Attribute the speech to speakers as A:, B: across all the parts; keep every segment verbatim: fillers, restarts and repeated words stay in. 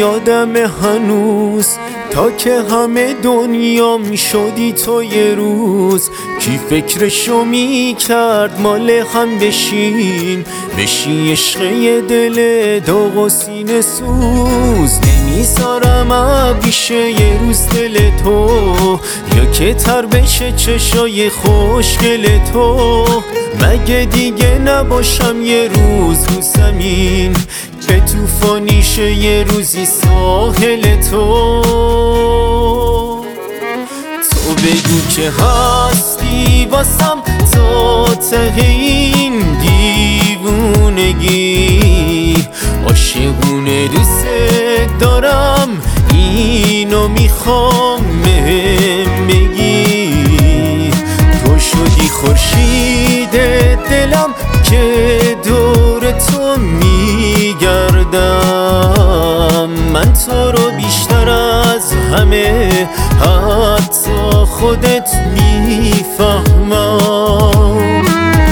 A: یادم هنوز تا که همه دنیام شدی تو یه روز. کی فکرشو می کرد مال هم بشیم، بشی عشق یه دل داغ و سینه سوز. نمیذارم ابریشه یه روز دل تو، یا که تر بشه چشای خوشگل تو. مگه دیگه نباشم یه روز رو زمین، به توفانی شه یه روزی ساحل تو. تو بگو که هستی واسم تا ته این دیوونگی، عاشقونه دوست دارم اینو میخوام بهم بگی. تو شدی خورشید دلم که دور تو میگردم. من تو رو بیشتر از همه حتی خودت میفهمم.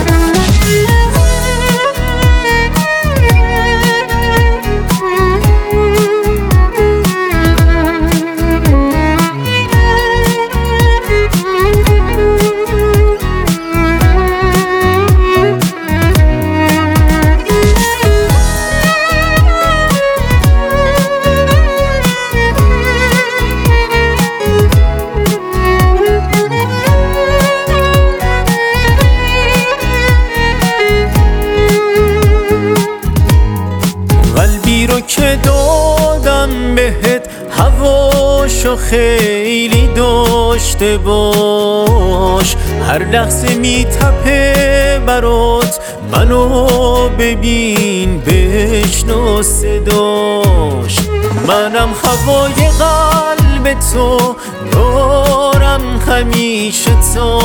A: قلبی رو که دادم بهت هواشو خیلی داشته باش. هر لحظه میتپه برات، منو ببین بشنو صداش. منم هوای قلب تو دارم همیشه تا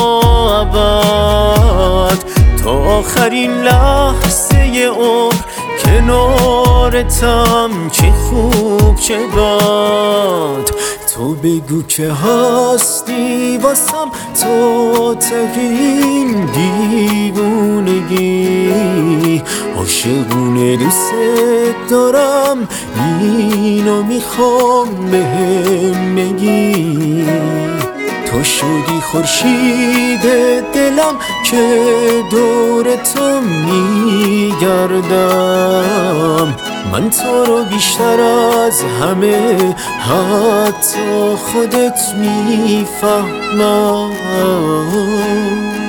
A: ابد، تا آخرین لحظه عمر کنارتم. چه خوب چه بد، تو بگو که هستی واسم تا ته این دیوونگی. عاشقونه دوست دارم اینو میخوام بهم بگی. تو شدی خورشید دلم که دور تو میگردم. من تو رو بیشتر از همه حتی خودت میفهمم.